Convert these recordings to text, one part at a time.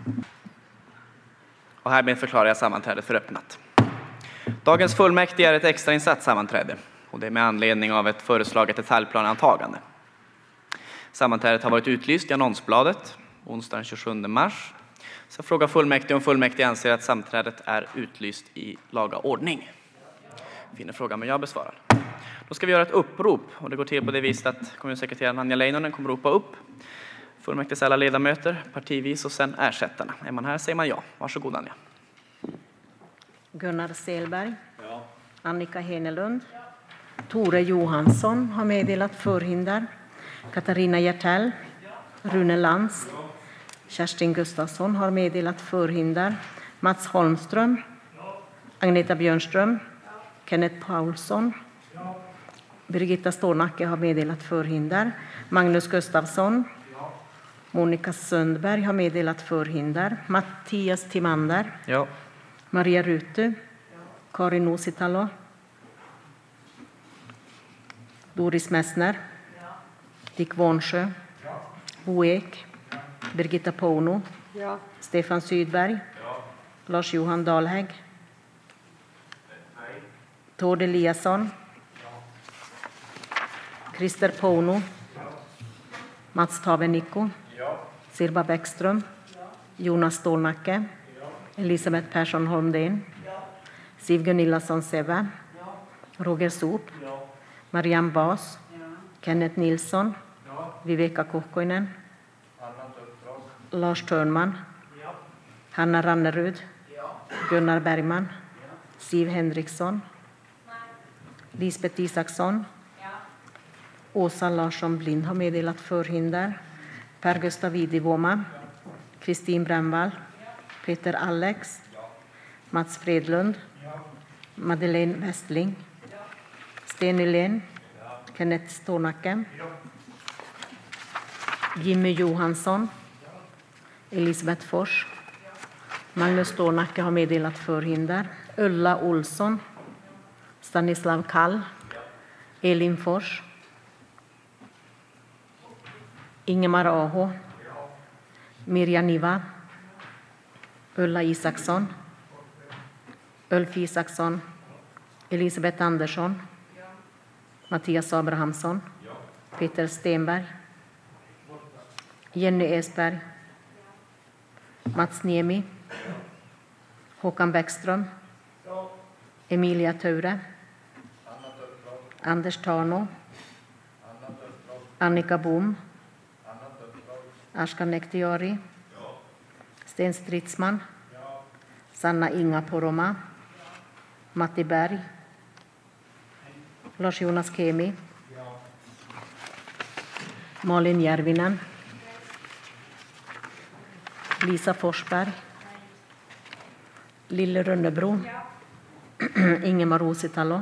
Och härmed förklarar jag sammanträdet för öppnat. Dagens fullmäktige är ett extrainsatt sammanträde och det är med anledning av ett föreslaget detaljplanantagande. Sammanträdet har varit utlyst i annonsbladet onsdagen den 27 mars. Så jag frågar fullmäktige om fullmäktige anser att sammanträdet är utlyst i laga ordning. Finner frågan, men jag besvarar. Då ska vi göra ett upprop och det går till på det viset att kommunsekreteraren Anja Leinonen kommer ropa upp fullmäktiges alla ledamöter partivis och sen ersättarna. Är man här säger man ja. Varsågod Anja. Gunnar Selberg. Ja. Annika Henelund. Ja. Tore Johansson har meddelat förhinder. Katarina Hjärtell. Ja. Rune Lantz. Ja. Kerstin Gustafsson har meddelat förhinder. Mats Holmström. Ja. Agneta Björnström. Ja. Kenneth Paulsson. Ja. Birgitta Stålnacke har meddelat förhinder. Magnus Gustafsson. Ja. Monica Sundberg har meddelat förhinder. Mattias Timander. Ja. Maria Rutu. Ja. Karin Ositalo. Doris Messner. Ja. Dick Warnsjö. Ja. Bo Ek. Ja. Birgitta Pouno. Ja. Stefan Sydberg. Ja. Lars-Johan Dahlhägg. Nej. Tord Eliasson. Ja. Christer Pouno. Ja. Mats Tavenikko. Ja. Sirba Bäckström. Ja. Jonas Stålnacke. Ja. Elisabeth Persson Holmden. Ja. Siv Gunillasson Seve. Ja. Roger Sop. Ja. Marianne Bas. Ja. Kenneth Nilsson. Ja. Viveka Kokkoinen. Lars Törnman. Ja. Hanna Rannerud. Ja. Gunnar Bergman. Ja. Siv Henriksson. Nej. Lisbeth Isaksson. Ja. Åsa Larsson Blind har meddelat förhinder. Per Gustav Vidivåma. Ja. Kristin Brännvall. Ja. Peter Alex. Ja. Mats Fredlund. Ja. Madeleine Westling. Ja. Sten Nylén. Ja. Kenneth Stålnacke. Ja. Jimmy Johansson. Ja. Elisabeth Fors. Ja. Magnus Stålnacke har meddelat förhinder. Ulla Olsson. Stanislav Kall. Ja. Elin Fors. Ingemar Aho. Ja. Mirja Niva. Ulla Isaksson. Ulf Isaksson. Elisabeth Andersson. Ja. Mattias Abrahamsson. Ja. Peter Stenberg. Jenny Esberg. Ja. Mats Niemi. Ja. Håkan Bäckström. Ja. Emilia Ture. Anders Tarno. Annika Boom. Ashkan Nektiari. Ja. Sten Stridsman. Ja. Sanna Inga Poroma. Ja. Matti Berg. Lars-Jonas Kemi. Ja. Malin Järvinen. Lisa Forsberg. Lille Rönnebro. Ja. Ingemar Ositalo.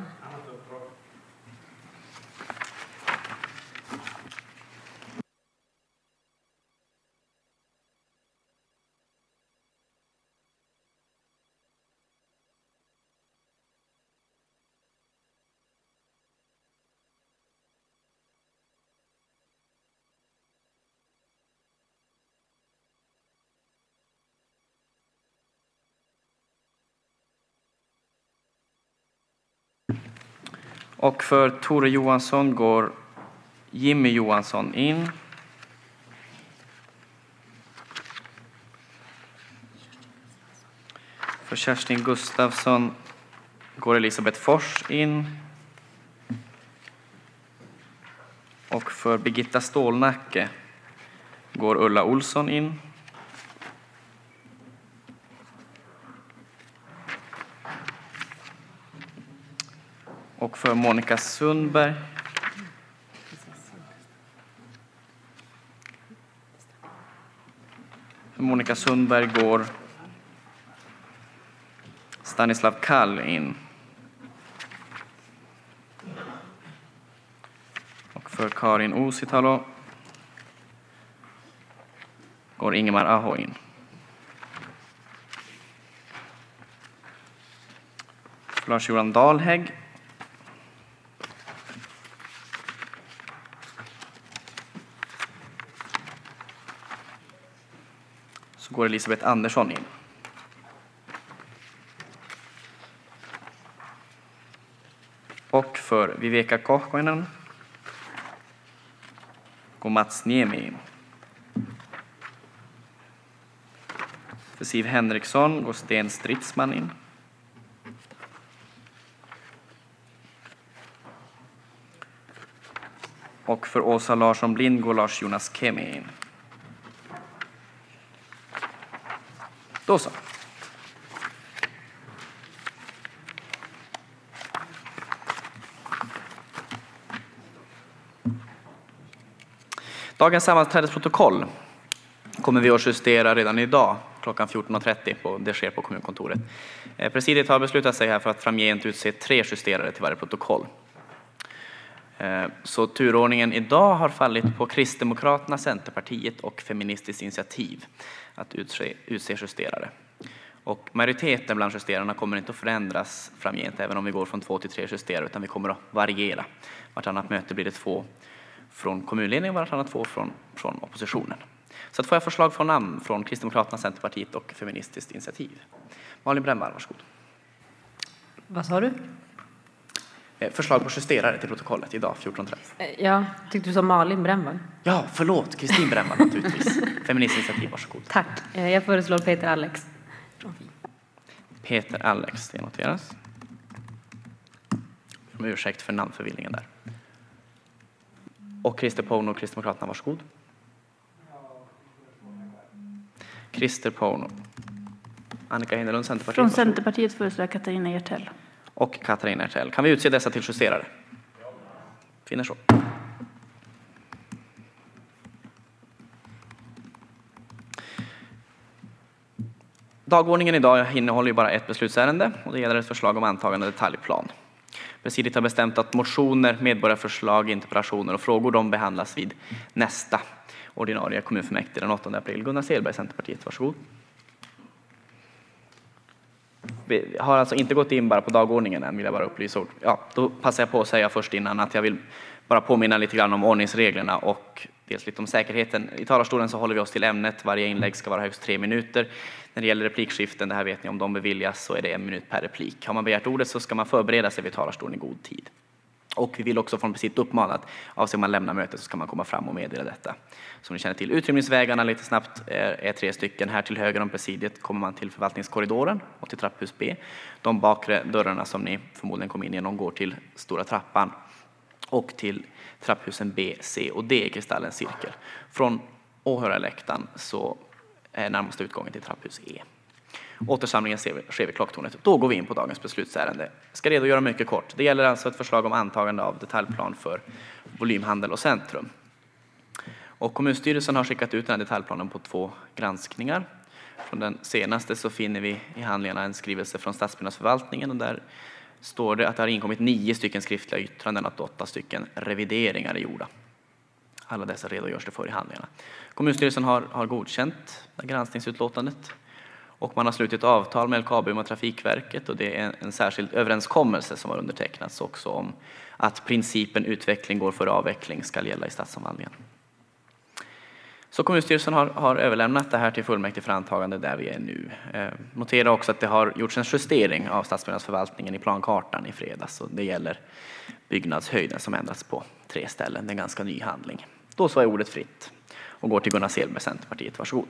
Och för Tore Johansson går Jimmy Johansson in. För Kerstin Gustafsson går Elisabeth Fors in. Och för Birgitta Stålnacke går Ulla Olsson in. Och för Monica Sundberg går Stanislav Kall in. Och för Karin Ositalo går Ingemar Aho in. För Lars-Johan Dahlhägg så går Elisabeth Andersson in. Och för Viveka Kohkonen går Mats Niemi in. För Siv Henriksson går Sten Stridsman in. Och för Åsa Larsson Blind går Lars Jonas Kemi in. Då så. Dagens sammanträdesprotokoll kommer vi att justera redan idag klockan 14.30. Det sker på kommunkontoret. Presidiet har beslutat sig här för att framgent utse 3 justerare till varje protokoll. Så turordningen idag har fallit på Kristdemokraterna, Centerpartiet och Feministiskt initiativ att utse justerare. Och majoriteten bland justerarna kommer inte att förändras framgent även om vi går från 2 till 3 justerare, utan vi kommer att variera. Vartannat möte blir det 2 från kommunledningen, vartannat 2 från oppositionen. Så att får jag förslag från namn från Kristdemokraterna, Centerpartiet och Feministiskt initiativ. Malin Brännvall, varsågod. Vad sa du? Förslag på justerare till protokollet idag 14.30. Ja, tyckte du sa Malin Brännvall? Ja, förlåt. Kristin Brännvall naturligtvis. Feministiskt initiativ, varsågod. Tack. Jag föreslår Peter Alex. Peter Alex, det noteras. Om ursäkt för namnförvirringen där. Och Christer Pouno och Kristdemokraterna, varsågod. Christer Pouno. Annika Hinnerlund, Centerpartiet. Från Centerpartiet föreslår Katarina Hjertell. Och Katarina Hjertell. Kan vi utse dessa till justerare? Finner så. Dagordningen idag innehåller ju bara ett beslutsärende och det gäller ett förslag om antagande av detaljplan. Presidiet har bestämt att motioner, medborgarförslag, interpellationer och frågor de behandlas vid nästa ordinarie kommunfullmäktige den 8 april. Gunnar Selberg, Centerpartiet, varsågod. Vi har alltså inte gått in bara på dagordningen än, vill jag bara upplysa. Ja, då passar jag på att säga först innan att jag vill bara påminna lite grann om ordningsreglerna och dels lite om säkerheten. I talarstolen så håller vi oss till ämnet. Varje inlägg ska vara högst 3 minuter. När det gäller replikskiften, det här vet ni, om de beviljas så är det 1 minut per replik. Har man begärt ordet så ska man förbereda sig vid talarstolen i god tid. Och vi vill också från precis uppmana att avser man lämna mötet så ska man komma fram och meddela detta. Som ni känner till, utrymningsvägarna lite snabbt är 3 stycken. Här till höger om presidiet kommer man till förvaltningskorridoren och till trapphus B. De bakre dörrarna som ni förmodligen kom in genom går till stora trappan och till trapphusen B, C och D i Kristallens cirkel. Från åhörarläktaren så är närmaste utgången till trapphus E. Återsamlingen sker vid klocktornet. Då går vi in på dagens beslutsärende. Jag ska redogöra mycket kort. Det gäller alltså ett förslag om antagande av detaljplan för volymhandel och centrum. Och kommunstyrelsen har skickat ut den här detaljplanen på 2 granskningar. Från den senaste så finner vi i handlingarna en skrivelse från stadsbyggnadsförvaltningen och där står det att det har inkommit 9 stycken skriftliga yttranden och att 8 stycken revideringar är gjorda. Alla dessa redogörs det för i handlingarna. Kommunstyrelsen har godkänt granskningsutlåtandet och man har slutit avtal med LKAB och Trafikverket och det är en särskild överenskommelse som har undertecknats också om att principen utveckling går före avveckling ska gälla i stadsomvandlingen. Så kommunstyrelsen har överlämnat det här till fullmäktige för antagande där vi är nu. Notera också att det har gjorts en justering av stadsbyggnadsförvaltningen i plankartan i fredags och det gäller byggnadshöjden som ändrats på 3 ställen. Det är en ganska ny handling. Då så är ordet fritt och går till Gunnar Selberg, Centerpartiet. Varsågod.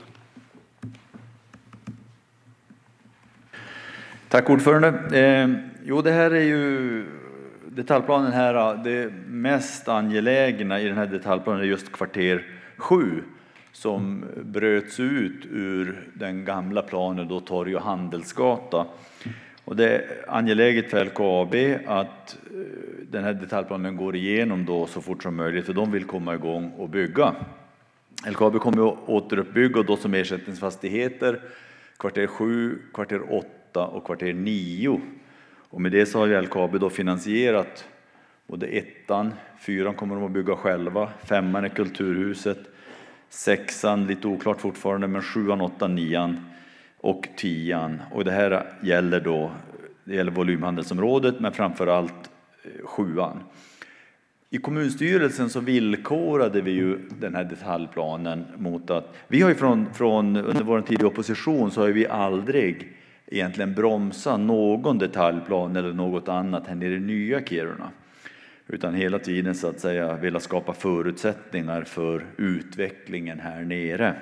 Tack ordförande. Det här är ju detaljplanen här. Det mest angelägna i den här detaljplanen är just kvarter 7 som bröts ut ur den gamla planen då Torg- och Handelsgata. Och det är angeläget för LKAB att den här detaljplanen går igenom då så fort som möjligt för de vill komma igång och bygga. LKAB kommer att återuppbygga då som ersättningsfastigheter kvarter 7, kvarter 8 och kvarter 9. Och med det så har ju LKAB då finansierat både 1:an, 4:an kommer de att bygga själva, 5:an är Kulturhuset, 6:an lite oklart fortfarande men 7:an, 8:an, 9:an och 10:an. Och det här gäller volymhandelsområdet men framförallt 7:an. i kommunstyrelsen så villkorade vi ju den här detaljplanen mot att vi har ju från under vår tid i opposition så har vi aldrig egentligen bromsat någon detaljplan eller något annat här nere i nya Kiruna. Utan hela tiden så att säga vilja skapa förutsättningar för utvecklingen här nere.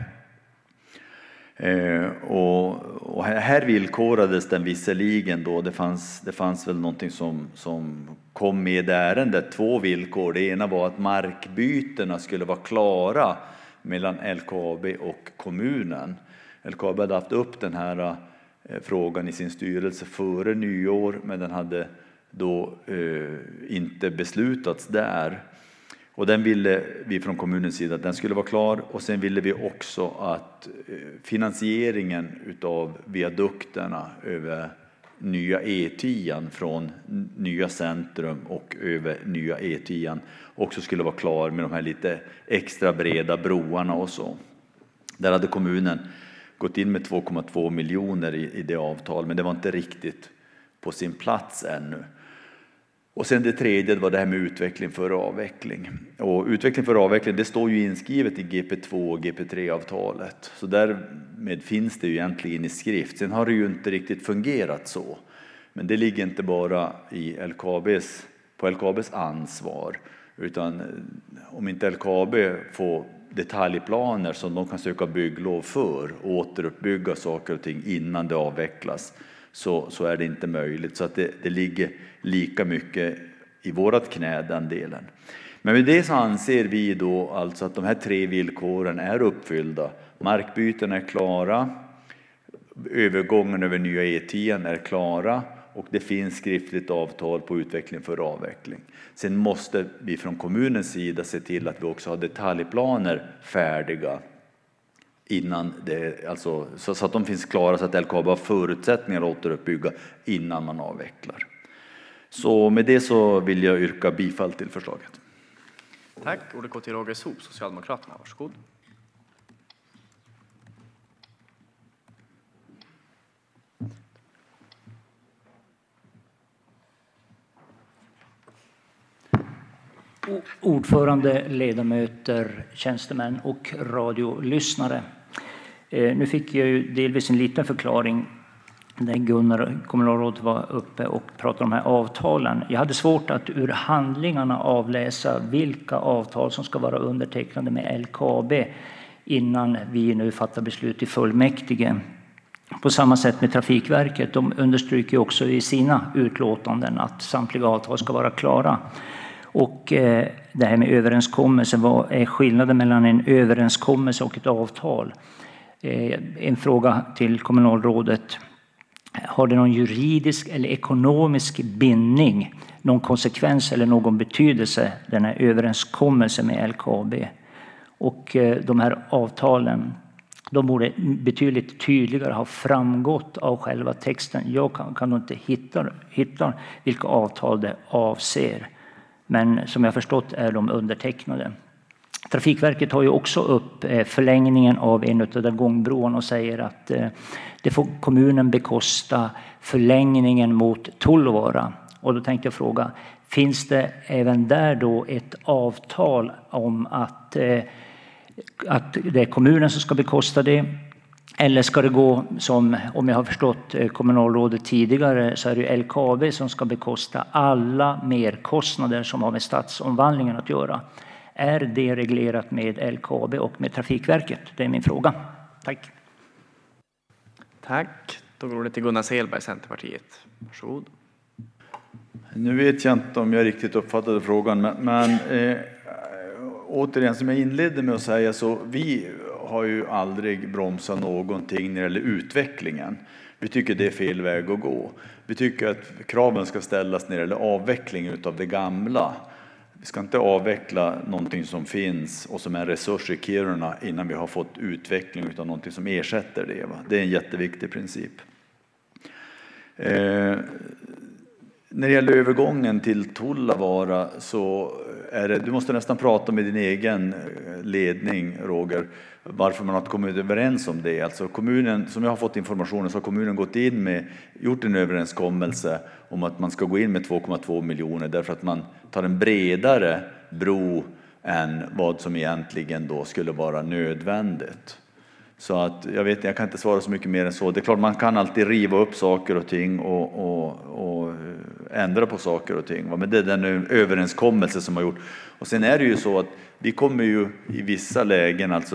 Och här villkorades den visserligen då. Det fanns väl någonting som kom med ärendet. 2 villkor. Det ena var att markbytena skulle vara klara mellan LKAB och kommunen. LKAB hade haft upp den här frågan i sin styrelse före nyår, men den hade då inte beslutats där. Och den ville vi från kommunens sida att den skulle vara klar. Och sen ville vi också att finansieringen utav viadukterna över nya E10 från nya centrum och över nya E10 också skulle vara klar med de här lite extra breda broarna och så. Där hade kommunen gått in med 2,2 miljoner i det avtal, men det var inte riktigt på sin plats ännu. Och sen det tredje var det här med utveckling för avveckling. Och utveckling för avveckling, det står ju inskrivet i GP2 och GP3-avtalet. Så därmed finns det ju egentligen i skrift. Sen har det ju inte riktigt fungerat så. Men det ligger inte bara på LKABs ansvar. Utan om inte LKAB får detaljplaner som de kan söka bygglov för och återuppbygga saker och ting innan det avvecklas, så är det inte möjligt. Så att det ligger lika mycket i vårat knä, den delen. Men med det så anser vi då alltså att de här 3 villkoren är uppfyllda. Markbyten är klara, övergången över nya E10 är klara och det finns skriftligt avtal på utveckling för avveckling. Sen måste vi från kommunens sida se till att vi också har detaljplaner färdiga innan det, alltså, så att de finns klara, så att LKAB har förutsättningar att återuppbygga innan man avvecklar. Så med det så vill jag yrka bifall till förslaget. Tack. Ordet går till Roger Sop, Socialdemokraterna. Varsågod. Ordförande, ledamöter, tjänstemän och radiolyssnare. Nu fick jag ju delvis en liten förklaring när Gunnar, kommunalrådet, var uppe och pratade om de här avtalen. Jag hade svårt att ur handlingarna avläsa vilka avtal som ska vara undertecknade med LKAB innan vi nu fattar beslut i fullmäktige. På samma sätt med Trafikverket. De understryker också i sina utlåtanden att samtliga avtal ska vara klara. Och det här med överenskommelse, vad är skillnaden mellan en överenskommelse och ett avtal? En fråga till kommunalrådet. Har det någon juridisk eller ekonomisk bindning, någon konsekvens eller någon betydelse, den här överenskommelsen med LKAB? Och de här avtalen, de borde betydligt tydligare ha framgått av själva texten. Jag kan nog inte hitta vilka avtal det avser. Men som jag förstått är de undertecknade. Trafikverket har ju också upp förlängningen av en av de gångbroarna och säger att det får kommunen bekosta förlängningen mot Tullvaara. Och då tänkte jag fråga, finns det även där då ett avtal om att det är kommunen som ska bekosta det? Eller ska det gå som, om jag har förstått kommunalrådet tidigare, så är det LKAB som ska bekosta alla merkostnader som har med stadsomvandlingen att göra. Är det reglerat med LKAB och med Trafikverket? Det är min fråga. Tack. Tack. Då går det till Gunnar Selberg, Centerpartiet. Varsågod. Nu vet jag inte om jag riktigt uppfattade frågan, men återigen som jag inledde med att säga, så vi har ju aldrig bromsat någonting när det gäller utvecklingen. Vi tycker det är fel väg att gå. Vi tycker att kraven ska ställas när det gäller avvecklingen av det gamla. Vi ska inte avveckla någonting som finns och som är en resurs i Kiruna innan vi har fått utveckling av någonting som ersätter det. Det är en jätteviktig princip. När det gäller övergången till Tullavaara så är det, du måste nästan prata med din egen ledning, Roger, varför man har kommit överens om det. Alltså kommunen, som jag har fått informationen, så har kommunen gjort en överenskommelse om att man ska gå in med 2,2 miljoner därför att man tar en bredare bro än vad som egentligen då skulle vara nödvändigt. Så att jag kan inte svara så mycket mer än så. Det är klart man kan alltid riva upp saker och ting och ändra på saker och ting. Men det är den överenskommelse som har gjort. Och sen är det ju så att vi kommer ju i vissa lägen, alltså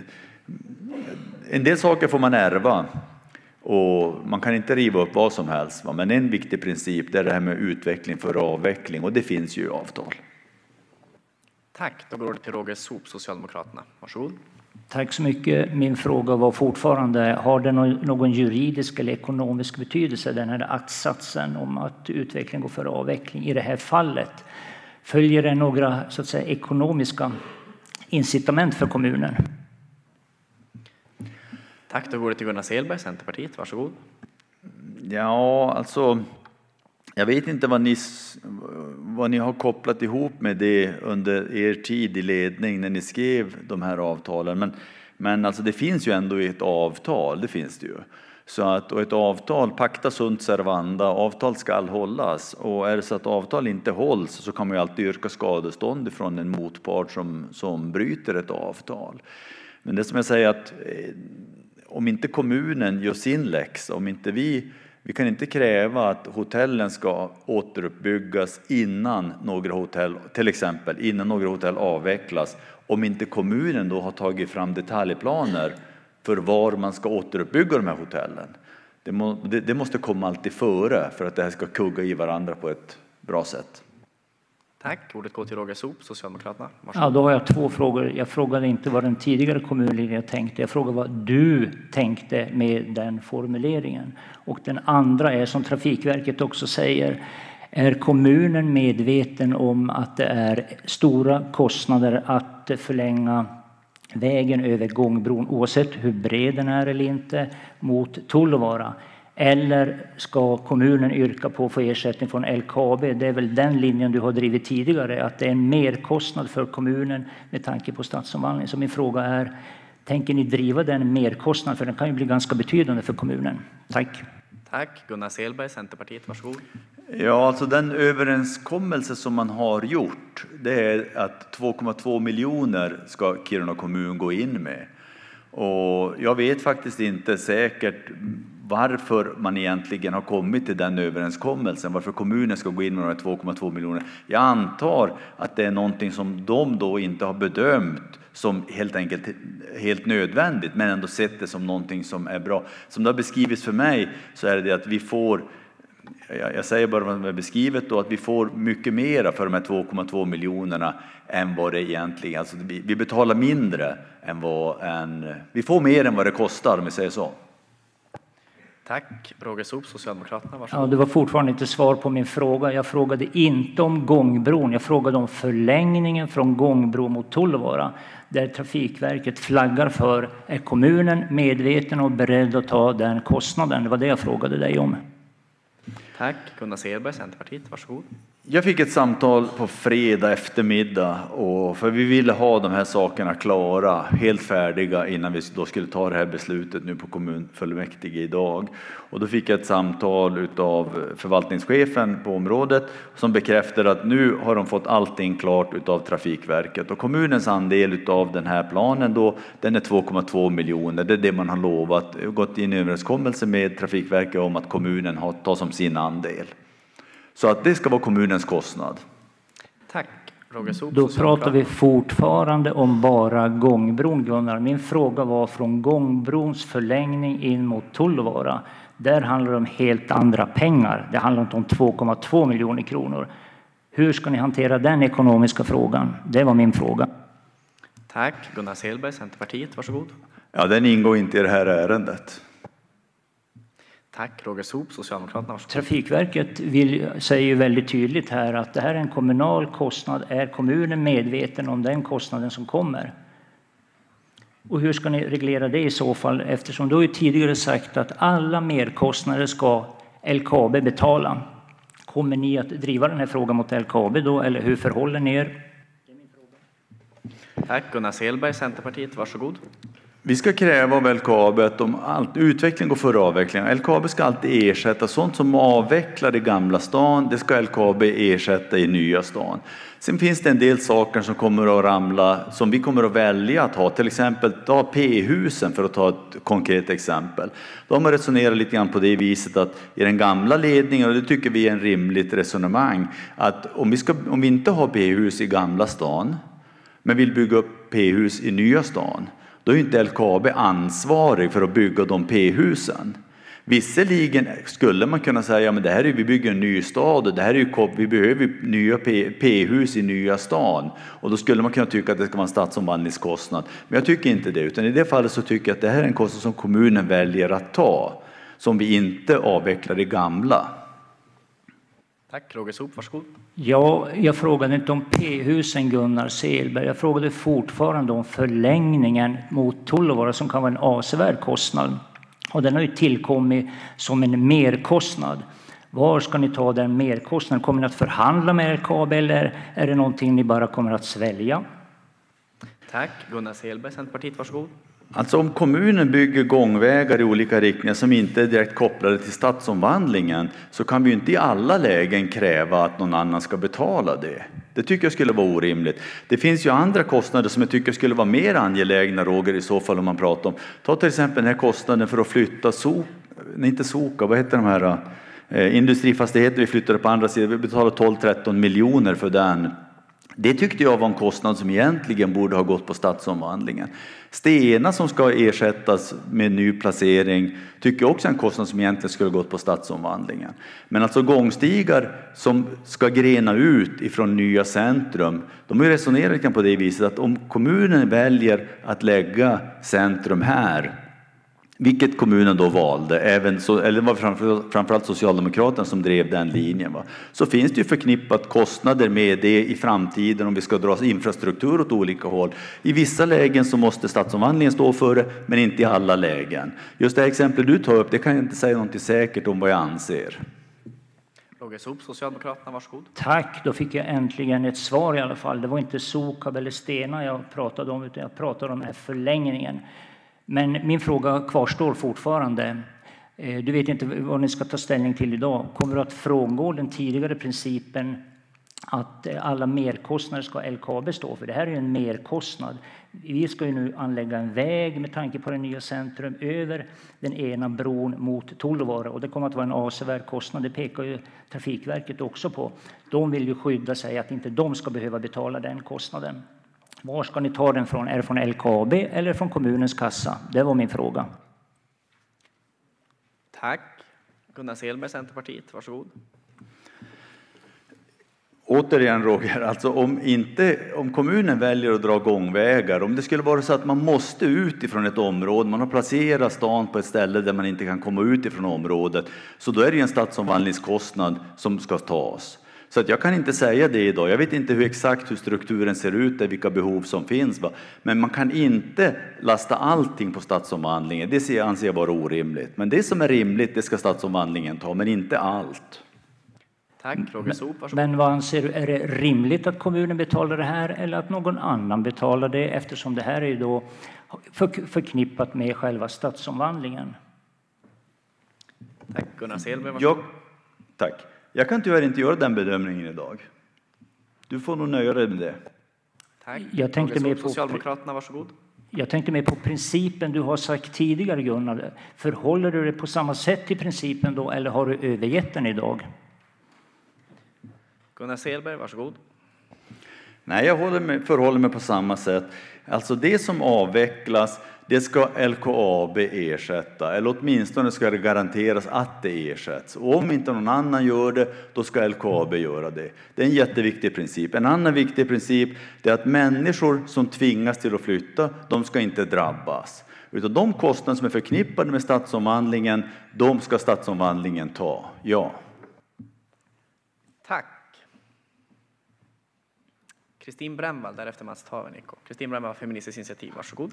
en del saker får man ärva. Och man kan inte riva upp vad som helst. Men en viktig princip är det här med utveckling för avveckling. Och det finns ju i avtal. Tack. Då går det till Roger Sop, Socialdemokraterna. Varsågod. Tack så mycket. Min fråga var fortfarande, har det någon juridisk eller ekonomisk betydelse, den här att-satsen om att utveckling går före avveckling i det här fallet? Följer det några så att säga ekonomiska incitament för kommunen? Tack. Då går det till Gunnar Selberg, Centerpartiet. Varsågod. Ja, alltså jag vet inte vad ni har kopplat ihop med det under er tid i ledning när ni skrev de här avtalen. Men alltså det finns ju ändå ett avtal, det finns det ju. Så att, och ett avtal, pacta sunt servanda, avtal ska hållas. Och är det så att avtal inte hålls så kan man ju alltid yrka skadestånd från en motpart som bryter ett avtal. Men det som jag säger att om inte kommunen gör sin läxa, om inte vi kan inte kräva att hotellen ska återuppbyggas innan några hotell, till exempel innan några hotell avvecklas, om inte kommunen då har tagit fram detaljplaner för var man ska återuppbygga de här hotellen. Det måste komma alltid före för att det här ska kugga i varandra på ett bra sätt. Tack. Ordet går till Roger Sop, Socialdemokraterna. Varsågod. Ja, då har jag två frågor. Jag frågade inte vad den tidigare kommunledningen tänkte. Jag frågade vad du tänkte med den formuleringen. Och den andra är, som Trafikverket också säger, är kommunen medveten om att det är stora kostnader att förlänga vägen över gångbron, oavsett hur bred den är eller inte, mot Tullovara? Eller ska kommunen yrka på att få ersättning från LKAB? Det är väl den linjen du har drivit tidigare, att det är en merkostnad för kommunen med tanke på stadsomvandling. Så min fråga är, tänker ni driva den merkostnaden? För den kan ju bli ganska betydande för kommunen. Tack. Tack. Gunnar Selberg, Centerpartiet. Varsågod. Ja, alltså den överenskommelse som man har gjort, det är att 2,2 miljoner ska Kiruna kommun gå in med. Och jag vet faktiskt inte säkert varför man egentligen har kommit till den överenskommelsen, varför kommunen ska gå in med de här 2,2 miljoner. Jag antar att det är någonting som de då inte har bedömt som helt enkelt helt nödvändigt, men ändå sett det som någonting som är bra. Som det har beskrivits för mig så är det att vi får, jag säger bara vad det är beskrivet då, att vi får mycket mera för de här 2,2 miljonerna än vad det egentligen, alltså vi betalar mindre än vi får mer än vad det kostar, om vi säger så. Tack. Roger Sop, Socialdemokraterna. Varsågod. Ja, det var fortfarande inte svar på min fråga. Jag frågade inte om gångbron. Jag frågade om förlängningen från gångbro mot Tullovara, där Trafikverket flaggar för. Är kommunen medveten och beredd att ta den kostnaden? Det var det jag frågade dig om. Tack. Gunnar Selberg, Centerpartiet. Varsågod. Jag fick ett samtal på fredag eftermiddag, för vi ville ha de här sakerna klara, helt färdiga innan vi då skulle ta det här beslutet nu på kommunfullmäktige idag. Och då fick jag ett samtal av förvaltningschefen på området som bekräftade att nu har de fått allting klart av Trafikverket. Och kommunens andel av den här planen då, den är 2,2 miljoner. Det är det man har lovat, gått in i överenskommelse med Trafikverket om att kommunen tar som sin andel. Så att det ska vara kommunens kostnad. Tack. Roger Sop, Då pratar vi fortfarande om bara gångbron, Gunnar. Min fråga var från gångbrons förlängning in mot Tullovara. Där handlar det om helt andra pengar. Det handlar inte om 2,2 miljoner kronor. Hur ska ni hantera den ekonomiska frågan? Det var min fråga. Tack. Gunnar Selberg, Centerpartiet. Varsågod. Ja, den ingår inte i det här ärendet. Tack. Roger Sop, Socialdemokraterna. Varsågod. Trafikverket säger ju väldigt tydligt här att det här är en kommunal kostnad. Är kommunen medveten om den kostnaden som kommer? Och hur ska ni reglera det i så fall? Eftersom du har ju tidigare sagt att alla merkostnader ska LKAB betala. Kommer ni att driva den här frågan mot LKAB då? Eller hur förhåller ni er? Tack. Gunnar Selberg, Centerpartiet. Varsågod. Vi ska kräva av LKAB att utveckling går före avveckling. LKAB ska alltid ersätta sånt som avvecklar i gamla stan. Det ska LKAB ersätta i nya stan. Sen finns det en del saker som kommer att ramla, som vi kommer att välja att ha. Till exempel P-husen, för att ta ett konkret exempel. De har resonerat lite grann på det viset att i den gamla ledningen, och det tycker vi är en rimligt resonemang, att om vi inte har P-hus i gamla stan, men vill bygga upp P-hus i nya stan, då är inte LKAB ansvarig för att bygga de P-husen. Visserligen skulle man kunna säga att vi bygger en ny stad och vi behöver nya P-hus i nya stan. Och då skulle man kunna tycka att det ska vara en stadsomvandlingskostnad. Men jag tycker inte det, utan i det fallet så tycker jag att det här är en kostnad som kommunen väljer att ta, som vi inte avvecklar i gamla. Tack, Roger Sop, varsågod. Ja, jag frågade inte om P-husen, Gunnar Selberg. Jag frågade fortfarande om förlängningen mot Tullovaara som kan vara en avsevärd kostnad. Och den har ju tillkommit som en merkostnad. Var ska ni ta den merkostnaden? Kommer ni att förhandla med LKAB eller är det någonting ni bara kommer att svälja? Tack, Gunnar Selberg, Centerpartiet, varsågod. Alltså om kommunen bygger gångvägar i olika riktningar som inte är direkt kopplade till stadsomvandlingen, så kan vi ju inte i alla lägen kräva att någon annan ska betala det. Det tycker jag skulle vara orimligt. Det finns ju andra kostnader som jag tycker skulle vara mer angelägna, Roger, i så fall om man pratar om. Ta till exempel den här kostnaden för att flytta industrifastigheter vi flyttade på andra sidan. Vi betalar 12-13 miljoner för den. Det tyckte jag var en kostnad som egentligen borde ha gått på stadsomvandlingen. Stenar som ska ersättas med ny placering tycker jag också är en kostnad som egentligen skulle ha gått på stadsomvandlingen. Men alltså gångstigar som ska grena ut ifrån nya centrum, de har ju resonerat på det viset att om kommunen väljer att lägga centrum här, vilket kommunen då valde, eller det var framförallt Socialdemokraterna som drev den linjen, så finns det ju förknippat kostnader med det i framtiden om vi ska dra infrastruktur åt olika håll. I vissa lägen så måste stadsomvandlingen stå för det, men inte i alla lägen. Just det här exemplet du tar upp, det kan jag inte säga något säkert om vad jag anser. Roger Sop, Socialdemokraterna, varsågod. Tack, då fick jag äntligen ett svar i alla fall. Det var inte Sokab eller Stena jag pratade om, utan jag pratade om den här förlängningen. Men min fråga kvarstår fortfarande. Du vet inte vad ni ska ta ställning till idag. Kommer du att frångå den tidigare principen att alla merkostnader ska LKAB stå för? Det här är ju en merkostnad. Vi ska ju nu anlägga en väg med tanke på det nya centrum över den ena bron mot Tullovaara. Och det kommer att vara en avsevärd kostnad. Det pekar ju Trafikverket också på. De vill ju skydda sig att inte de ska behöva betala den kostnaden. Var ska ni ta den från? Är det från LKAB eller från kommunens kassa? Det var min fråga. Tack. Gunnar Selberg, Centerpartiet, varsågod. Återigen, Roger, alltså om kommunen väljer att dra gångvägar, om det skulle vara så att man måste ut ifrån ett område, man har placerat stan på ett ställe där man inte kan komma ut ifrån området, så då är det en stadsomvandlingskostnad som ska tas. Så att jag kan inte säga det idag. Jag vet inte exakt hur strukturen ser ut, vilka behov som finns. Men man kan inte lasta allting på stadsomvandlingen. Det anser jag vara orimligt. Men det som är rimligt, det ska stadsomvandlingen ta, men inte allt. Tack, Roger Sop, varsågod. Men vad anser du? Är det rimligt att kommunen betalar det här eller att någon annan betalar det? Eftersom det här är ju då förknippat med själva stadsomvandlingen. Tack, Gunnar Selberg, varsågod. Tack. Jag kan tyvärr inte göra den bedömningen idag. Du får nog nöja dig med det. Tack. Jag tänkte med på Socialdemokraterna, varsågod. Jag tänkte mer på principen du har sagt tidigare, Gunnar. Förhåller du dig på samma sätt till principen då, eller har du övergett den idag? Gunnar Selberg, varsågod. Nej, jag förhåller mig på samma sätt. Alltså det som avvecklas, det ska LKAB ersätta. Eller åtminstone ska det garanteras att det ersätts. Och om inte någon annan gör det, då ska LKAB göra det. Det är en jätteviktig princip. En annan viktig princip är att människor som tvingas till att flytta, de ska inte drabbas. Utan de kostnader som är förknippade med stadsomvandlingen, de ska stadsomvandlingen ta. Ja. Tack. Kristin Brännvall, därefter Mats Tavenikko. Kristin Brännvall, Feministiskt initiativ, varsågod.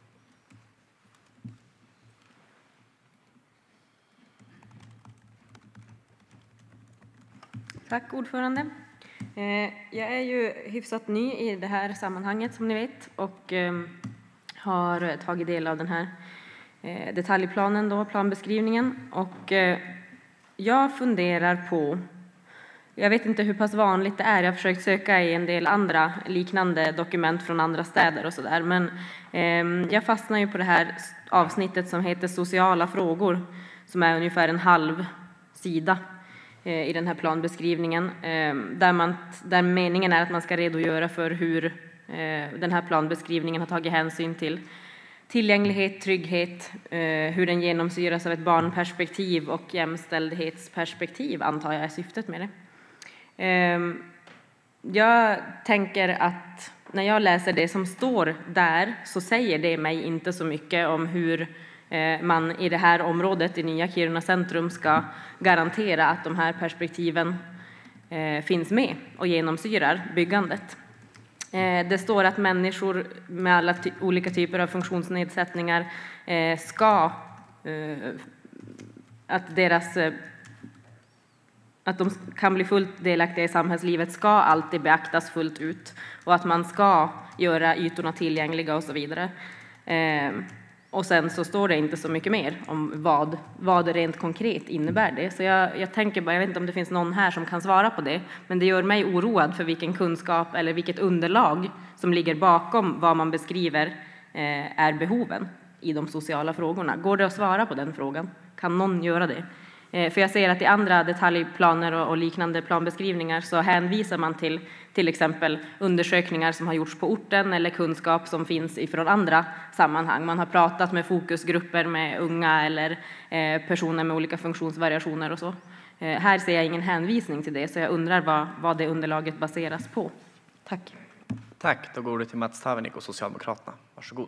Tack ordförande. Jag är ju hyfsat ny i det här sammanhanget som ni vet och har tagit del av den här detaljplanen, då, planbeskrivningen. Och jag funderar på, jag vet inte hur pass vanligt det är, jag har försökt söka i en del andra liknande dokument från andra städer och sådär, men jag fastnar ju på det här avsnittet som heter sociala frågor, som är ungefär en halv sida i den här planbeskrivningen, där meningen är att man ska redogöra för hur den här planbeskrivningen har tagit hänsyn till tillgänglighet, trygghet, hur den genomsyras av ett barnperspektiv och jämställdhetsperspektiv, antar jag är syftet med det. Jag tänker att när jag läser det som står där så säger det mig inte så mycket om hur man i det här området i Nya Kiruna centrum ska garantera att de här perspektiven finns med och genomsyrar byggandet. Det står att människor med alla olika typer av funktionsnedsättningar att de kan bli fullt delaktiga i samhällslivet ska alltid beaktas fullt ut, och att man ska göra ytorna tillgängliga och så vidare. Och sen så står det inte så mycket mer om vad det rent konkret innebär det. Så jag tänker bara, jag vet inte om det finns någon här som kan svara på det, men det gör mig oroad för vilken kunskap eller vilket underlag som ligger bakom vad man beskriver är behoven i de sociala frågorna. Går det att svara på den frågan? Kan någon göra det? För jag ser att i andra detaljplaner och liknande planbeskrivningar så hänvisar man till exempel undersökningar som har gjorts på orten eller kunskap som finns ifrån andra sammanhang. Man har pratat med fokusgrupper med unga eller personer med olika funktionsvariationer och så. Här ser jag ingen hänvisning till det, så jag undrar vad det underlaget baseras på. Tack. Tack, då går det till Mats Tavenik och Socialdemokraterna. Varsågod.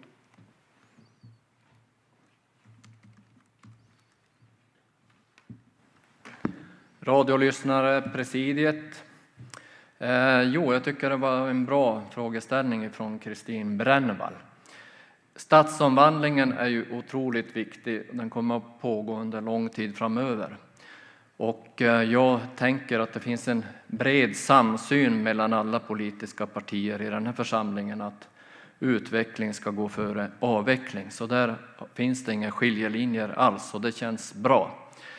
Radiolyssnare, presidiet. Jag tycker det var en bra frågeställning från Kristin Brännvall. Stadsomvandlingen är ju otroligt viktig. Den kommer att pågå under lång tid framöver. Och jag tänker att det finns en bred samsyn mellan alla politiska partier i den här församlingen att utveckling ska gå före avveckling. Så där finns det inga skiljelinjer alls, och det känns bra.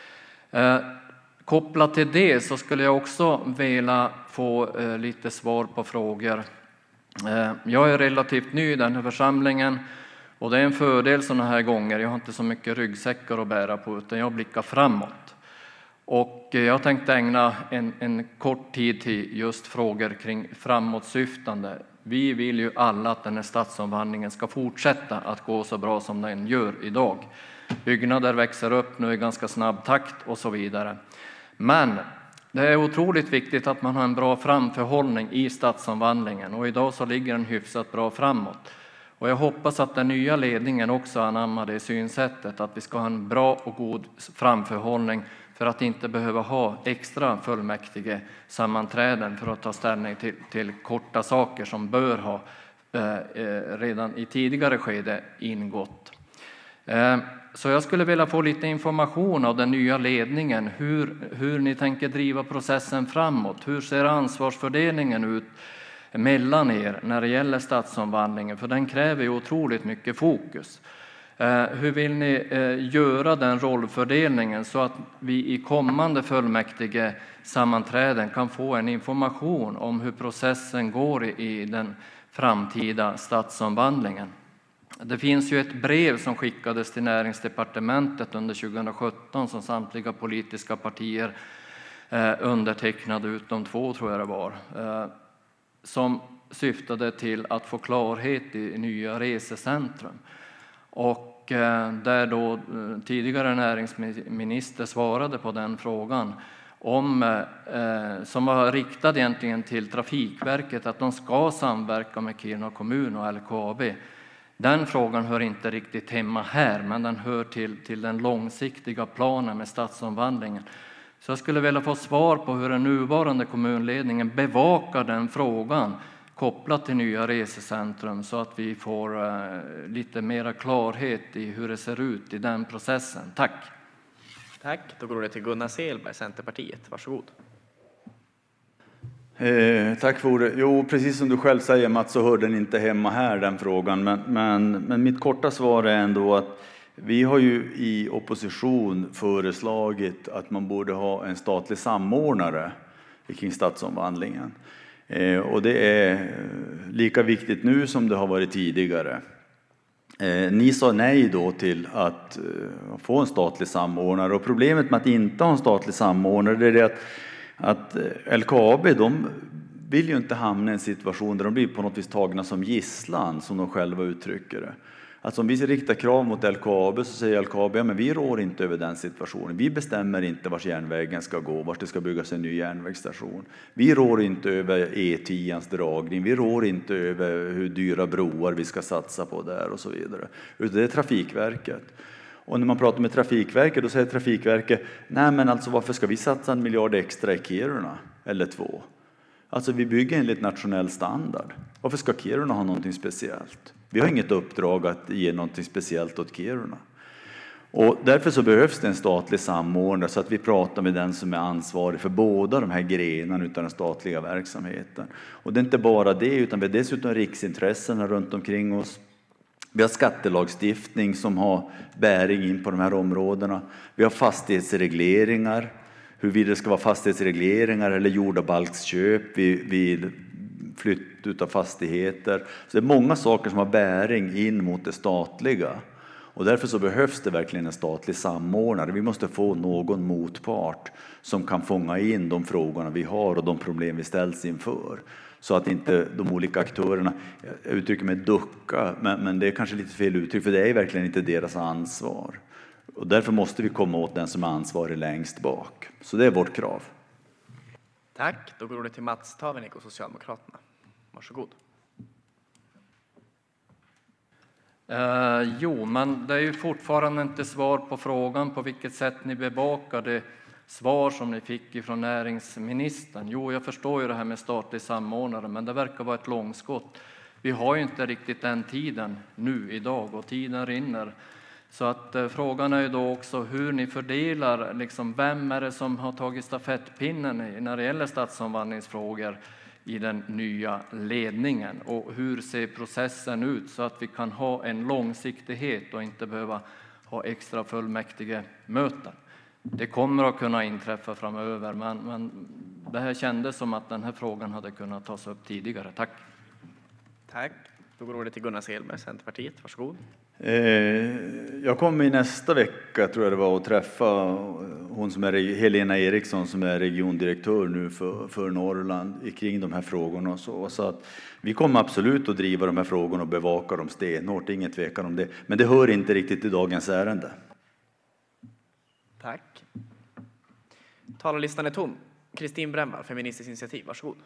Kopplat till det så skulle jag också vilja få lite svar på frågor. Jag är relativt ny i den här församlingen, och det är en fördel sådana här gånger. Jag har inte så mycket ryggsäckar att bära på, utan jag blickar framåt. Och jag tänkte ägna en kort tid till just frågor kring framåtsyftande. Vi vill ju alla att den här stadsomvandlingen ska fortsätta att gå så bra som den gör idag. Byggnader växer upp nu i ganska snabb takt och så vidare. Men det är otroligt viktigt att man har en bra framförhållning i stadsomvandlingen, och idag så ligger den hyfsat bra framåt. Och jag hoppas att den nya ledningen också anammar det synsättet, att vi ska ha en bra och god framförhållning för att inte behöva ha extra fullmäktige sammanträden för att ta ställning till korta saker som bör ha redan i tidigare skede ingått. Så jag skulle vilja få lite information av den nya ledningen, hur ni tänker driva processen framåt. Hur ser ansvarsfördelningen ut mellan er när det gäller stadsomvandlingen? För den kräver ju otroligt mycket fokus. Hur vill ni göra den rollfördelningen så att vi i kommande fullmäktige sammanträden kan få en information om hur processen går i den framtida stadsomvandlingen? Det finns ju ett brev som skickades till Näringsdepartementet under 2017 som samtliga politiska partier undertecknade, utom 2 tror jag det var, som syftade till att få klarhet i nya resecentrum. Och där då tidigare näringsminister svarade på den frågan som var riktad egentligen till Trafikverket, att de ska samverka med Kiruna kommun och LKAB. Den frågan hör inte riktigt hemma här, men den hör till den långsiktiga planen med stadsomvandlingen. Så jag skulle vilja få svar på hur den nuvarande kommunledningen bevakar den frågan kopplat till nya resecentrum, så att vi får lite mera klarhet i hur det ser ut i den processen. Tack! Tack, då går det till Gunnar Selberg, Centerpartiet. Varsågod. Tack för det. Jo, precis som du själv säger Mats, så hör den inte hemma här, den frågan. Men mitt korta svar är ändå att vi har ju i opposition föreslagit att man borde ha en statlig samordnare kring stadsomvandlingen. Och det är lika viktigt nu som det har varit tidigare. Ni sa nej då till att få en statlig samordnare, och problemet med att inte ha en statlig samordnare är det att LKAB, de vill ju inte hamna i en situation där de blir på något vis tagna som gisslan, som de själva uttrycker det. Alltså om vi riktar krav mot LKAB så säger LKAB, ja, men vi rår inte över den situationen. Vi bestämmer inte vars järnvägen ska gå, vart det ska byggas en ny järnvägsstation. Vi rår inte över E10:ans dragning, vi rår inte över hur dyra broar vi ska satsa på där och så vidare. Utan det är Trafikverket. Och när man pratar med Trafikverket, då säger Trafikverket, nej men alltså varför ska vi satsa 1 miljard extra i Kiruna eller 2? Alltså vi bygger enligt nationell standard. Varför ska Kiruna ha någonting speciellt? Vi har inget uppdrag att ge någonting speciellt åt Kiruna. Och därför så behövs det en statlig samordnare så att vi pratar med den som är ansvarig för båda de här grenarna utav den statliga verksamheten. Och det är inte bara det, utan vi har dessutom riksintressena runt omkring oss. Vi har skattelagstiftning som har bäring in på de här områdena. Vi har fastighetsregleringar, huruvida det ska vara fastighetsregleringar eller jordabalksköp vid flytt utav fastigheter. Så det är många saker som har bäring in mot det statliga. Och därför så behövs det verkligen en statlig samordnare. Vi måste få någon motpart som kan fånga in de frågorna vi har och de problem vi ställs inför. Så att inte de olika aktörerna, jag uttrycker mig ducka, men det är kanske lite fel uttryck, för det är verkligen inte deras ansvar. Och därför måste vi komma åt den som är ansvarig längst bak. Så det är vårt krav. Tack. Då går det till Mats Tavenik och Socialdemokraterna. Varsågod. Men det är ju fortfarande inte svar på frågan på vilket sätt ni bevakade svar som ni fick från näringsministern. Jo, jag förstår ju det här med statlig samordnare, men det verkar vara ett långskott. Vi har ju inte riktigt den tiden nu idag och tiden rinner. Så att frågan är ju då också hur ni fördelar, liksom, vem är det som har tagit stafettpinnen när det gäller stadsomvandlingsfrågor i den nya ledningen, och hur ser processen ut så att vi kan ha en långsiktighet och inte behöva ha extra fullmäktige möten. Det kommer att kunna inträffa framöver, men det här kändes som att den här frågan hade kunnat tas upp tidigare. Tack. Tack. Då går det till Gunnar Selberg, Centerpartiet. Varsågod. Jag kommer i nästa vecka, tror jag det var, att träffa hon som är Helena Eriksson som är regiondirektör nu för Norrland kring de här frågorna. Och så att vi kommer absolut att driva de här frågorna och bevaka dem stenhårt, ingen tvekan om det. Men det hör inte riktigt till dagens ärende. Tack. Talarlistan är tom. Kristin Brännvall, Feministiskt initiativ. Varsågod.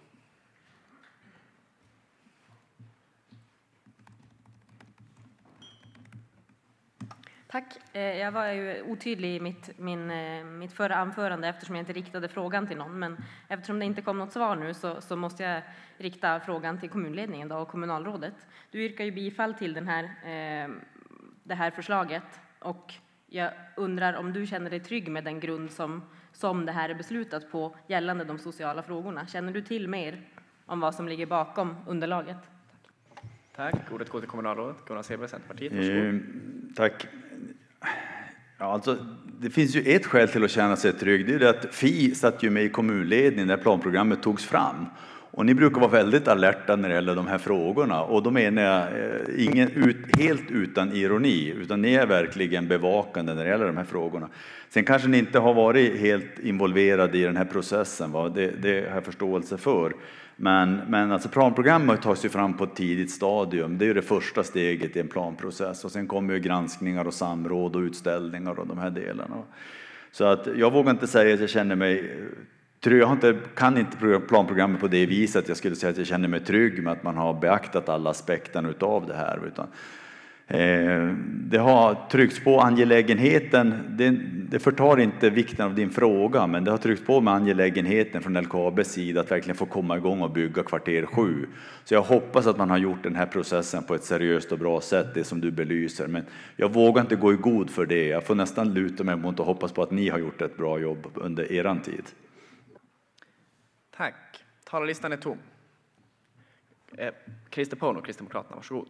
Tack. Jag var ju otydlig i mitt förra anförande eftersom jag inte riktade frågan till någon. Men eftersom det inte kom något svar nu så måste jag rikta frågan till kommunledningen då, och kommunalrådet. Du yrkar ju bifall till det här förslaget. Och jag undrar om du känner dig trygg med den grund som det här är beslutat på gällande de sociala frågorna. Känner du till mer om vad som ligger bakom underlaget? Tack. Ordet går till kommunalrådet. Gunnar Selberg, Centerpartiet. Varsågod. Tack. Ja, alltså, det finns ju ett skäl till att känna sig trygg. Det är det att FI satt ju med i kommunledningen när planprogrammet togs fram. Och ni brukar vara väldigt alerta när det gäller de här frågorna. Och då menar jag helt utan ironi, utan ni är verkligen bevakande när det gäller de här frågorna. Sen kanske ni inte har varit helt involverade i den här processen, va? Det har jag förståelse för. Men alltså planprogrammet tas ju fram på ett tidigt stadium. Det är ju det första steget i en planprocess. Och sen kommer ju granskningar och samråd och utställningar och de här delarna. Så att jag vågar inte säga att jag känner mig trygg. Kan inte planprogrammet på det viset att jag skulle säga att jag känner mig trygg med att man har beaktat alla aspekterna utav det här. Utan det har tryckts på angelägenheten, det förtar inte vikten av din fråga, men det har tryckts på med angelägenheten från LKABs sida att verkligen få komma igång och bygga kvarter 7. Så jag hoppas att man har gjort den här processen på ett seriöst och bra sätt, det som du belyser. Men jag vågar inte gå i god för det. Jag får nästan luta mig mot och hoppas på att ni har gjort ett bra jobb under eran tid. Tack. Talarlistan är tom. Christer Pono, Kristdemokraterna, varsågod.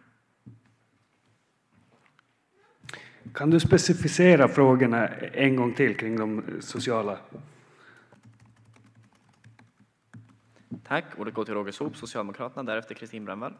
Kan du specificera frågorna en gång till kring de sociala? Tack. Ordet går till Roger Sop, Socialdemokraterna, därefter Kristin Brännvall.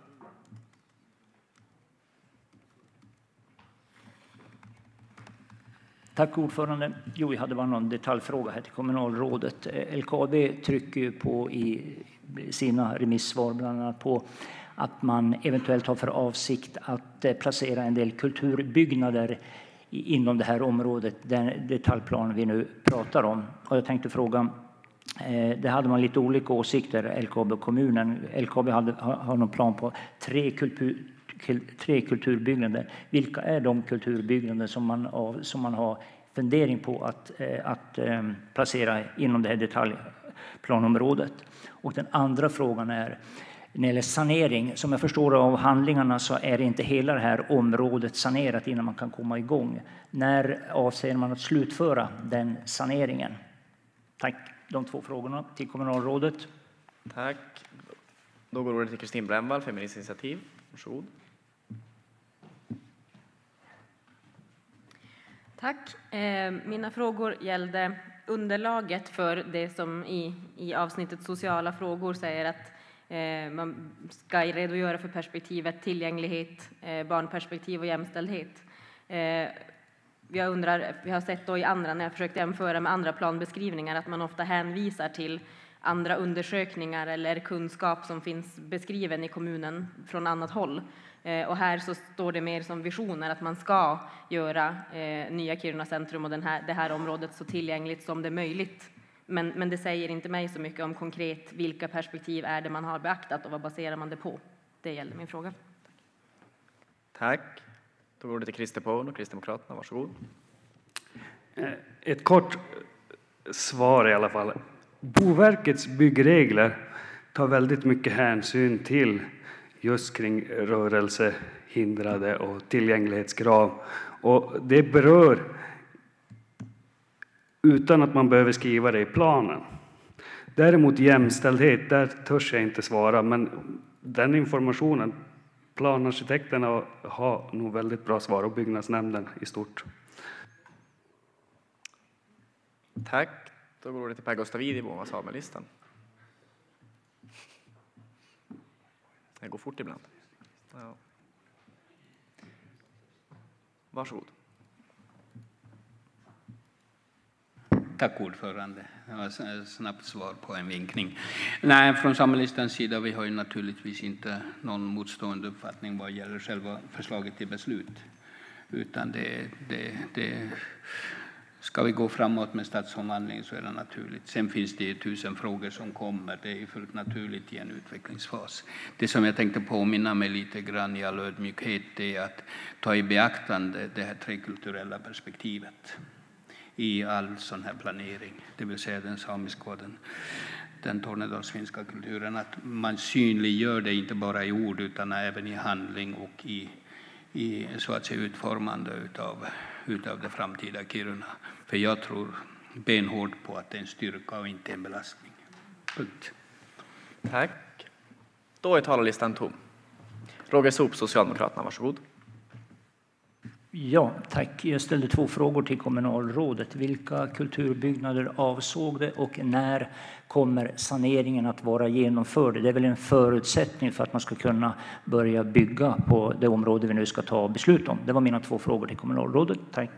Tack ordförande. Jo, jag hade bara någon detaljfråga här till kommunalrådet. LKAB trycker ju på i sina remissvar bland annat på att man eventuellt har för avsikt att placera en del kulturbyggnader inom det här området, den detaljplan vi nu pratar om. Och jag tänkte fråga, det hade man lite olika åsikter, LKAB och kommunen. LKAB har någon plan på tre kulturbyggnader. Vilka är de kulturbyggnader som man har fundering på att placera inom det här detaljplanområdet? Och den andra frågan är, när det gäller sanering, som jag förstår av handlingarna så är det inte hela det här området sanerat innan man kan komma igång. När avser man att slutföra den saneringen? Tack. De två frågorna till kommunalrådet. Tack. Då går ordet till Kristin Brännvall, Feministiskt initiativ. Varsågod. Tack. Mina frågor gällde underlaget för det som i avsnittet sociala frågor säger att man ska redogöra för perspektivet tillgänglighet, barnperspektiv och jämställdhet. Vi har sett då när jag försökt jämföra med andra planbeskrivningar att man ofta hänvisar till andra undersökningar eller kunskap som finns beskriven i kommunen från annat håll. Och här så står det mer som visioner att man ska göra nya Kiruna centrum och det här området så tillgängligt som det är möjligt. Men det säger inte mig så mycket om konkret vilka perspektiv är det man har beaktat och vad baserar man det på. Det gäller min fråga. Tack. Då går det till Christer Pono, Kristdemokraterna. Varsågod. Ett kort svar i alla fall. Boverkets byggregler tar väldigt mycket hänsyn till just kring rörelsehindrade och tillgänglighetskrav. Och det berör utan att man behöver skriva det i planen. Däremot jämställdhet, där törs jag inte svara, men den informationen, planarkitekterna har nog väldigt bra svar och byggnadsnämnden i stort. Tack. Då går det till Per-Gustav Idebo, vad sa med listan? Det går fort ibland. Ja. Varsågod. Tack ordförande. Det var snabbt svar på en vinkning. Nej, från samhällslistan sida vi har ju naturligtvis inte någon motstående uppfattning vad gäller själva förslaget till beslut. Utan det ska vi gå framåt med stadsomvandling så är det naturligt. Sen finns det 1000 frågor som kommer. Det är fullt naturligt i en utvecklingsfas. Det som jag tänkte påminna mig lite grann i all ödmjukhet är att ta i beaktande det här trekulturella perspektivet i all sån här planering. Det vill säga den samiska och den tornedalsfinska kulturen. Att man synliggör det inte bara i ord utan även i handling och i så att säga utformande utav det framtida Kiruna. För jag tror benhårt på att det är en styrka och inte en belastning. Punkt. Tack. Då är talarlistan tom. Roger Sop, Socialdemokraterna, varsågod. Ja, tack. Jag ställde 2 frågor till kommunalrådet. Vilka kulturbyggnader avsåg det och när kommer saneringen att vara genomförd? Det är väl en förutsättning för att man ska kunna börja bygga på det område vi nu ska ta beslut om. Det var mina 2 frågor till kommunalrådet. Tack.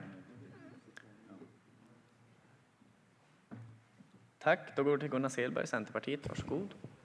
Tack. Då går det till Gunnar Selberg, Centerpartiet. Varsågod.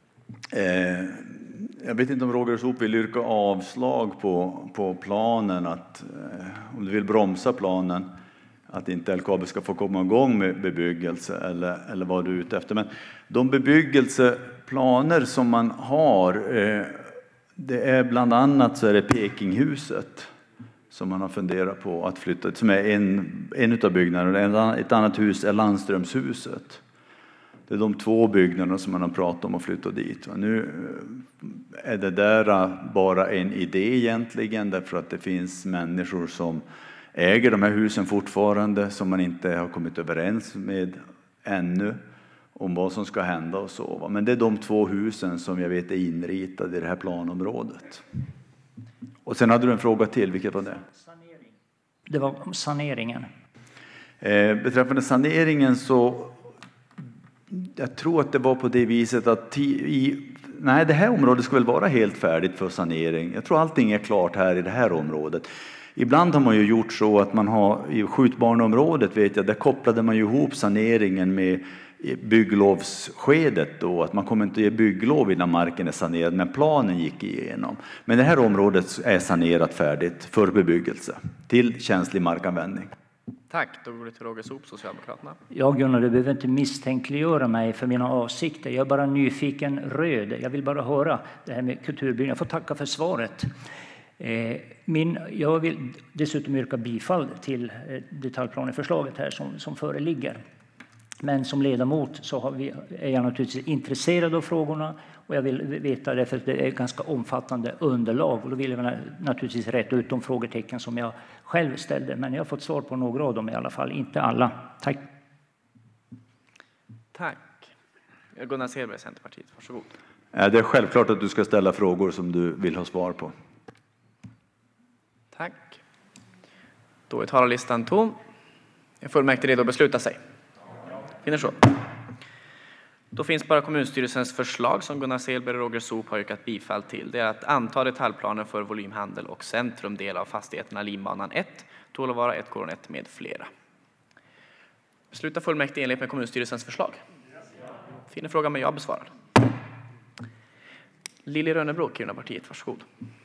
Jag vet inte om Roger Sop vill yrka avslag på planen, om du vill bromsa planen, att inte LKAB ska få komma igång med bebyggelse eller vad du är ute efter. Men de bebyggelseplaner som man har, det är bland annat så är det Pekinghuset som man har funderat på att flytta, som är en av byggnaderna. Ett annat hus är Landströmshuset. Det är de 2 byggnaderna som man har pratat om att flytta dit. Nu är det där bara en idé egentligen, därför att det finns människor som äger de här husen fortfarande som man inte har kommit överens med ännu. om vad som ska hända och så. Men det är de 2 husen som jag vet är inritade i det här planområdet. Och sen hade du en fråga till, vilket var det? Det var om saneringen. Beträffande saneringen så jag tror att det var på det viset att det här området ska väl vara helt färdigt för sanering. Jag tror allting är klart här i det här området. Ibland har man ju gjort så att man har i skjutbaneområdet, vet jag, där kopplade man ju ihop saneringen med bygglovsskedet då, att man kommer inte ge bygglov innan marken är sanerad, men planen gick igenom. Men det här området är sanerat färdigt för bebyggelse till känslig markanvändning. Tack, då går det till Roger Sop, Socialdemokraterna. Ja, Gunnar, du behöver inte misstänkliggöra mig för mina avsikter. Jag är bara nyfiken röd. Jag vill bara höra det här med kulturbyggnad. Jag får tacka för svaret. Jag vill dessutom yrka bifall till detaljplaneförslaget här som föreligger. Men som ledamot så är jag naturligtvis intresserad av frågorna och jag vill veta det för att det är ganska omfattande underlag. Och då vill jag naturligtvis rätta ut de frågetecken som jag själv ställde. Men jag har fått svar på några av dem i alla fall, inte alla. Tack. Tack. Gunnar Selberg, Centerpartiet, varsågod. Det är självklart att du ska ställa frågor som du vill ha svar på. Tack. Då är talarlistan tom. Är fullmäktige redo att besluta sig? Finner så. Då finns bara kommunstyrelsens förslag som Gunnar Selberg och Roger Sop har yrkat bifall till. Det är att anta detaljplanen för volymhandel och centrumdel av fastigheterna Limbanan 1, Tålovara 1:1 med flera. Beslutar fullmäktige enligt med kommunstyrelsens förslag? Finner frågan med ja besvarad. Lili Rönnebro, Kiruna-partiet, varsågod.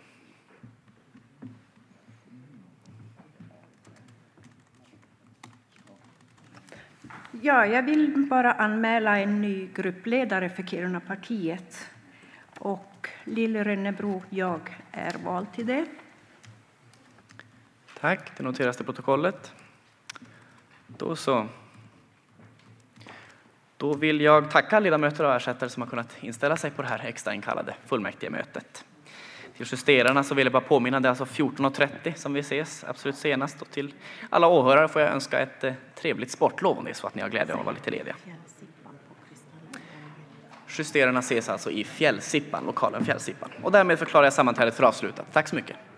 Ja, jag vill bara anmäla en ny gruppledare för Kiruna-partiet. Och Lili Rönnebro, jag är vald till det. Tack, det noteras till protokollet. Då så. Då vill jag tacka ledamöter och ersättare som har kunnat inställa sig på det här extrainkallade fullmäktigemötet. Till justerarna så vill jag bara påminna, det är alltså 14:30 som vi ses absolut senast. Och till alla åhörare får jag önska ett trevligt sportlov om det är så att ni har glädje av att vara lite lediga. Justerarna ses alltså i Fjällsippan, lokalen Fjällsippan. Och därmed förklarar jag sammanträdet för avslutat. Tack så mycket.